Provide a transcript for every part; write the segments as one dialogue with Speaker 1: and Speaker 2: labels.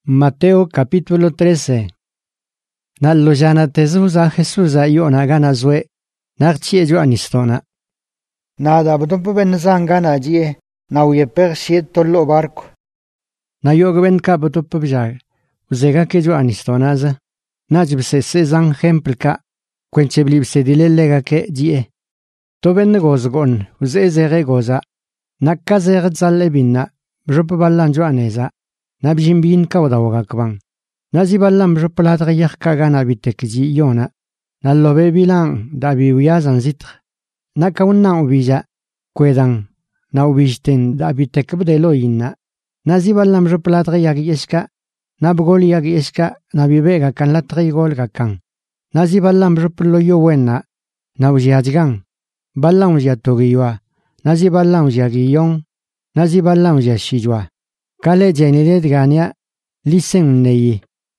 Speaker 1: Mateo capítulo 13. Nallojana tezuza Jesusa yona gana zwe, narchie jo anistona.
Speaker 2: Nada butumpu ben zangana jie, na uye per siet tollo barco.
Speaker 1: Na yogben ka butumpu bjag, uzega ke jo anistonaza, najbse se zang hempelka, quencheblibse dilelega ke jie. Toben gozgon, uzezere goza, nakkazer zalle binna, bjupaballan jo aneza. Nabjimbin kaudawaga kwang. Nazibalam joplatga yakkaga nabitekji yona. Nallobe bilang dabi uyazan zitr. Nakaunna ubija. Kwedang. Na ubijten dabitekbdelo inna. Nazibalam joplatga yagyeska. Nabgol yagyeska. Nabibega kan latri golga kang. Nazibalam joplo yowena. Naujajgang. Balang jatogiwa. Nazibalam jagiyong. Nazibalam jashijwa. Kale jenilet gania, lisen neyi.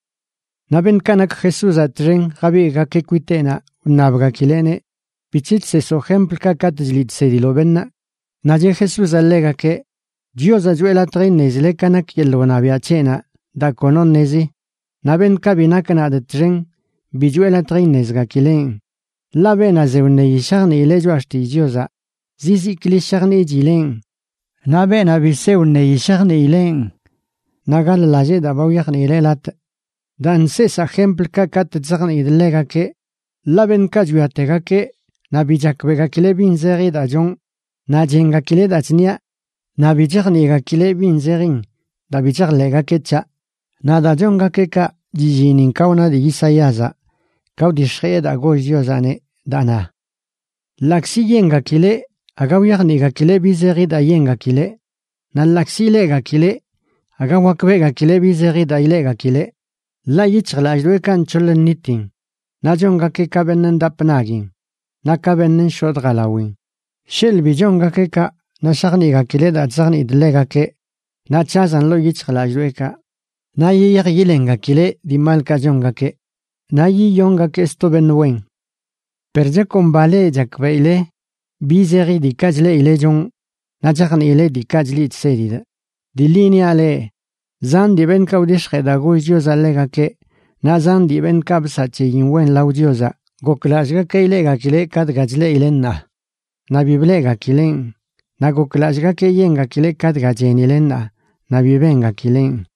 Speaker 1: Naben kanak Jesus atren, gabiga que quitena, unabga kilene, pichit se so ejemplo kakatjlit sedilobenna. Naye Jesus alega que, Dios ayuela tren nezle kanak yelonabia chena, da konon nezi. Naben kabinakana de tren, bijuela tren nezga kilen. La bena zeune yisharni ilejuashti diosa, zizi kilisharni jilen. Nabe nabiseune yisharni ilen. Nagal laje da bauyakni ilelat. Dan ses ejemplo kakat zarni idlega ke. Laben kajuatega ke. Nabijakbega kile binzeri da jong. Najenga kile da chnia. Nabijakni ga kile binzerin. Da bijaklega ke cha. Nada jonga ke ka. Jijinin kauna di isayaza. Kau di shre da gojyozane dana. Laksi yenga kile. Agawyak ga kile bizeri da yenga kile. Nalaksi lega kile. Agawakbega kile bizeri da ilega kile. La yichla jwekan cholen niting. Najonga ke kabenen dapnagin. Nakabenen shodgalawin. Shil bijonga ke ka. Nashagni ga kile da zagni idlega ke. Nachazan lo yichla jweka. Nayi yilenga kile di malka jonga ke. Nayi yonga ke stoben wen. Perje kombale jakbeile. Bizeri di kajle ile jong. Najagni ile di kajli itserida. Di linea le. Zan di ben kaudish redago idioza lega ke. Na zan di ben kabsa che yinwen laudioza. Goklashga ke ilega kile kad gajle ilenna. Na biblega kilen. Na goklashga ke yenga kile kad gajen ilenna. Na bibenga kilen.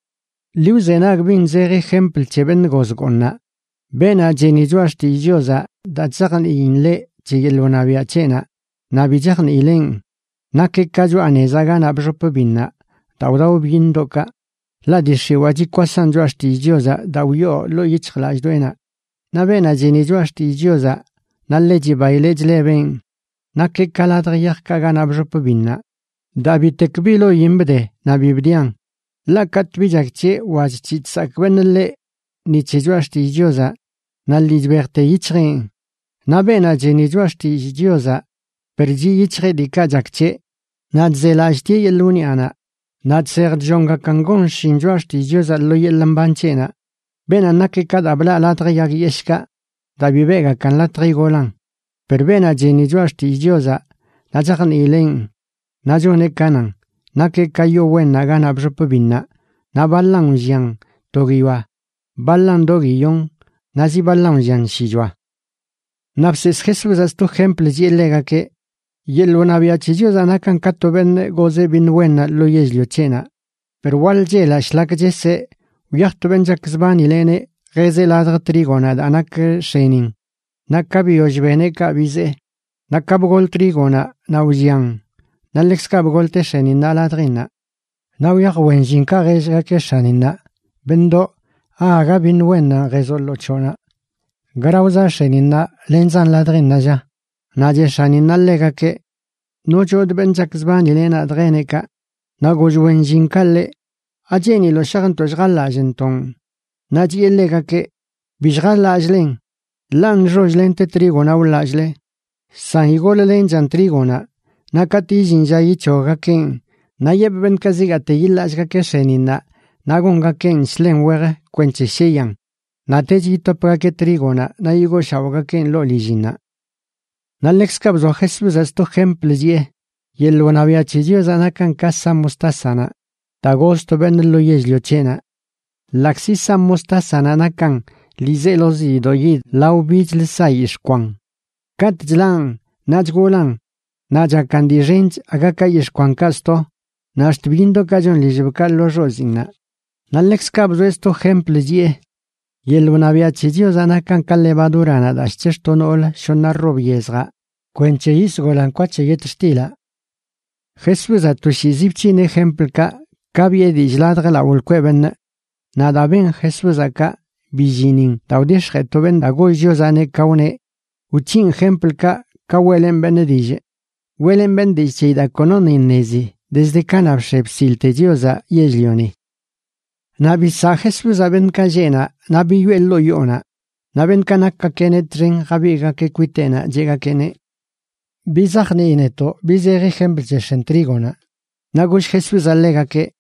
Speaker 1: Liuzenag bin zeri hempel cheben gozgonna. Bena jenijuashti idioza. Da zagan inle. Chiyelonabia chena, nabijakni ilen, nakekaju anezaga nabjopobinna, daudau bindoka, la dishiwaji kwasan joashti idioza, dauyo lo yichklajduena, nabena jeni joashti idioza, nalleji bailej leben, nakekaladriakkaga nabjopobinna, dabitekbilo yimbde, nabibdian, la katbijakche wajchitsakbenle, nichijoashti idioza, nallijberte yichrin. Nabena jenijuashti idioza, perji yichre di kajakche, nadzelashti yeluniana, nadser jonga kangon shinjuashti idioza lo yelambanchena, bena nakekad abla latri yagieska, dabibega kan latri golan, per bena jenijuashti idioza, najakan ilen, najone kanan, nakekayo wen nagan abjopobinna, naballang jiang, togiwa, ballang dogiyong, naziballang jiang shijwa. Napses Jesus as tu ejemplo yelega que yelonabia chilloza nakan katoben goze bin wena lo yeslio chena. Pero wal yela shlak jese uyachto ben jakzban ilene geze ladra trigona anak shenin. Nakabi ojbene kabize. Nakabgol trigona naujian. Nalex kabgol te shenin na ladrina. Nauyach wenjinka geze ke shanina. Bendo aga bin wena gezolo chona. Garauza shenina lenzan ladrina ja. Naje shanina lega ke. Nojod ben jakzbani lena dreneka. Nagojwen jinkalle. Ajeni lo shaganto jgalla jentong. Naji lega ke. Bijgalla ajlen. Lan jojlen te trigona ulajle. San igole lenzan trigona. Nakati jinja yichoga ken. Nayeb ben kazigate yillajga ke shenina. Nagonga ken slen wege kwenche sheyan. Nateji topa ke trigona na yugo shawaga ken lo lijina. Nalex kabzo Jesus esto ejemplo ye. Yelonabia chillo zanakan kasa mustasana. Tagosto ben lo yeslio chena. laksisa mostaza nanakan lizelozi doyid laubich lisayishkwang. Katjlan, nachgolan, najakandirench agakayishkwang kasto, nashtvindo kajon lijibkal lo rosina. Nalex kabzo esto ejemplo ye. Yelunavia chidios anakan kal levadura nadashchesto nol shonarrobiesga. Cuenche isgolan cuache yetstila. Jesús a tu shizipchin ejemplo ka kabie dijladga la ulqueben. Nada ben Jesús acá bijinin taudish retoben dago josane kaune. Uchin ejemplo ka kawelen benedije. Welen bendiche da kononin nezi. Desde canabshep silte diosa yezlioni. Nabi sa Jesús aben kajena, nabi yuello yona. Naben kanaka kene tren gabiga que kuitena llega kene. Bizarne ineto, bizere ejemplo trigona. Nagush Jesús alega que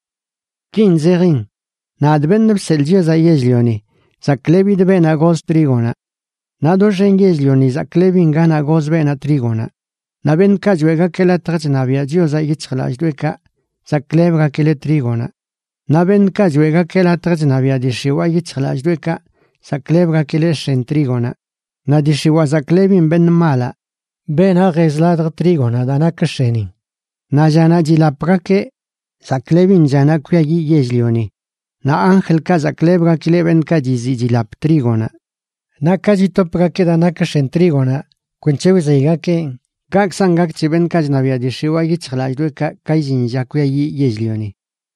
Speaker 1: 15 rin. Nadben nebsel diosa yezlioni. Zaklebi de ben agos trigona. Nadojen yezlioni zaklebin gan agos ben a trigona. Naben kajuega que la trachnavia diosa yitzchlash dueka. Zaklebga que le trigona. Naben kajuega que la trachnavia dishiwa yitzchlash dueka. Zaklebga que le shen trigona. Na dishiwa zaklebin ben mala. Ben a rezladr trigona dana kashenin. Na jana jilapra que zaklebin jana kuyagi yezlioni. Na angel ka zaklebga que le ben kajizi jilap trigona. Na kajitopra que dana kashen trigona. Quenchewe zeiga que Gak sangak chiben kajnavia dishiwa yitzchlash dueka kaijin jakuyagi yezlioni.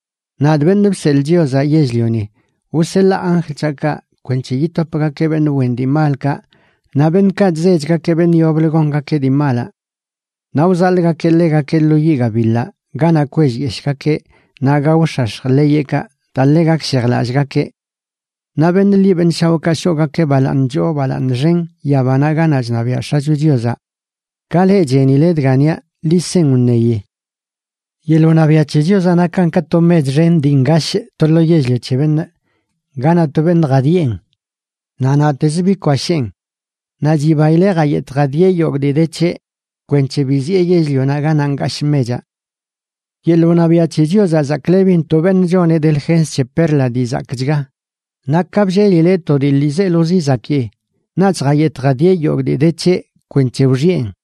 Speaker 1: Nadben nebsel diosa yezlioni. Usella angel chaka quenchillito para que ben wendi malka. Naben kadzejga que ben yoblegonga que di mala. Nauzalga que lega que luyiga villa. Gana kwejyeshka que nagawshash leyeka talega ksherlashga que. Naben liben shauka shoga que balan jo balan ren yabana ganajnavia shachu diosa. Kale jeniled gania lisen unneye. Yelunavia chidiosa nakan katomed ren dingash tolo yezle cheben. Gana toben gadien. Nana tezbi kwashen. Najibaile gayet gadie yogdideche. Quenche bizie yezliona ganangash meja. Yelunavia chidiosa zaklebin toben jone del gense perla di zakjga. Nakabje lileto di lise lozi zakye. Nach gayet gadie yogdideche quenche urien.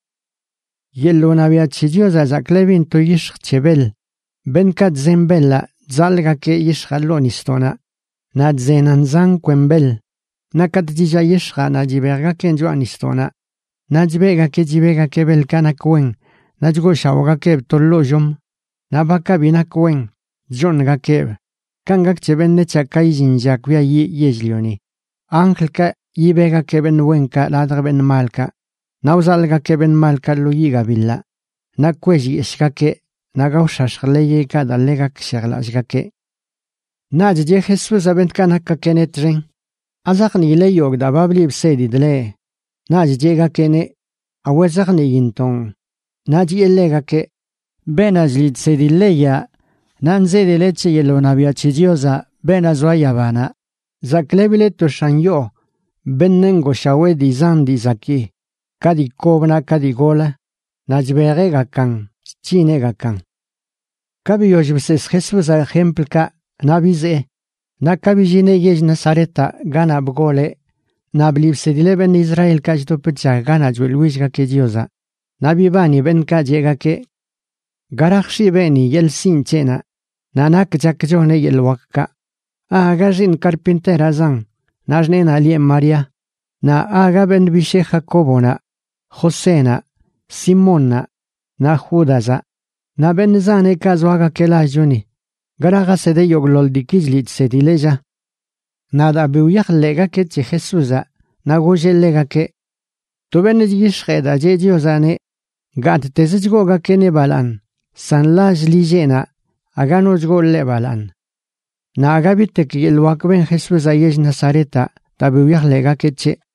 Speaker 1: Yelunavia chidiosa zaklebin to yish chebel. Benkat zembella zalga ke yish halonistona. Nad zenanzan quembel. Nakat jija yishra na jiberga ke joanistona. Najbega ke jibega ke belkana kwen. Najgo shawaga ke tolojum. Nabaka bina kwen. Jonga ke. Kangak cheben ne chakai jinjakuya yezlioni. Angelka yibega ke ben wenka ladra ben malka. Nauzalga que ben malka luyiga villa. Na kweji eskake, na gaushash leye kada lega ksherlashgake. Na je Jesús abentkana kenetren. Azakni le yog da babli bsedi dle. Na jega kene awezakni yinton. Na lega ke benazlid sedi leya. Nanze de leche yelonavia chidiosa benazwayabana. Zaklebile to shanyo. Bennengo shawedi zandi zaki. Kadi kobna kadi gola, najberega kan, chinega kan. Kabi yojbses Jesús a ejemplo ka nabize, na kabi jine yej Nazareta gana bgole, na blibse dileben Israel kajto pecha gana jwelwishga ke diosa, nabibani ben ka llega ke, garakshi beni yel sin chena, nanak jakjone yel wakka, agajin carpintera zan, najnen alien Maria, na aga ben bishe Jacobona, Josena, Simona, na Judasa, na benzane kazuaga kelajuni, garaga sede yoglol sedileja. Nada biuyach lega ke che Jesusa, na goje lega ke. Tu benedisheda je diosane, gat tezgoga ke ne balan, san laj lijena, aganojgo le balan. Na agabite ki el wakben Jesusa yej Nazareta, ta biuyach lega ke che.